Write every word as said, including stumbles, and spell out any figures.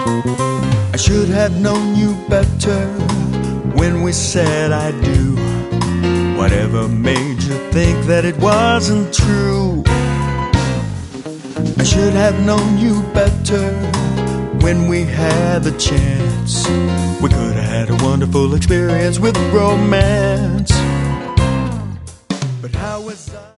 I should have known you better when we said I do. Whatever made you think that it wasn't true? I should have known you better when we had the chance. We could have had a wonderful experience with romance. But how was I?